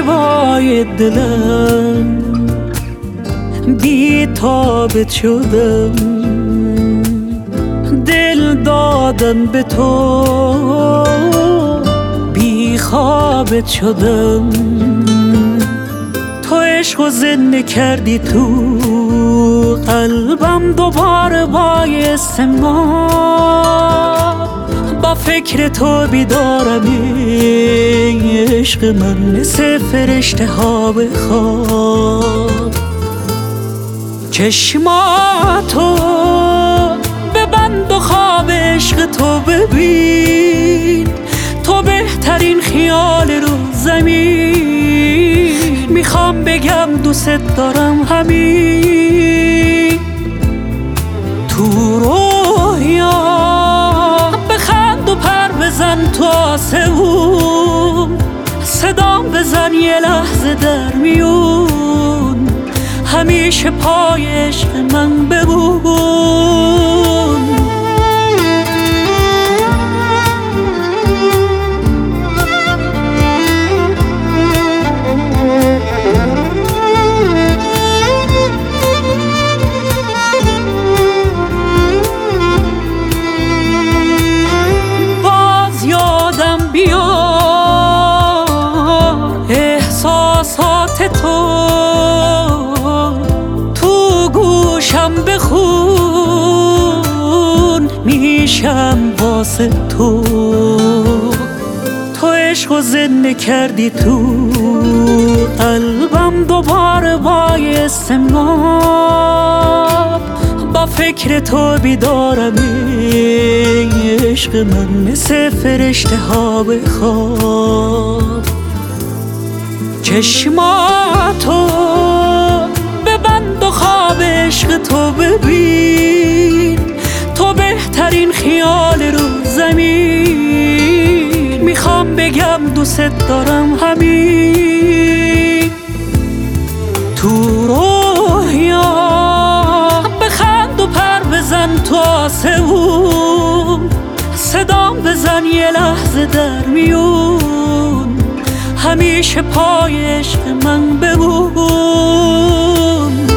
زیبای دلم بی تابت شدم، دل دادم به تو بی خوابت شدم. تو عشق و زنده کردی تو قلبم، دوباره بایستم با فکر تو بیدارم. عشق من مثل فرشته ها به خواب. چشماتو ببند و خواب عشق تو ببین، تو بهترین خیال رو زمین. میخوام بگم دوست دارم همین تو رویا. بخند و پر بزن تو آسمون، صدام بزن یه لحظه در میون. همیشه پای عشق من بمون. باز یادم بیار احساسات تو، بخون میشم واسه تو. تو عشق و زنده کردی تو قلبم، دوباره بایستم با فکر تو بیدارم. عشق من مثل فرشته ها به خواب. چشماتو ببند و خواب عشق تو ببین، تو بهترین خیال رو زمین. میخوام بگم دوست دارم همین تو رویا. بخند و پر بزن تو آسمون، صدام بزن یه لحظه در میون. همیشه پای عشق من بمون.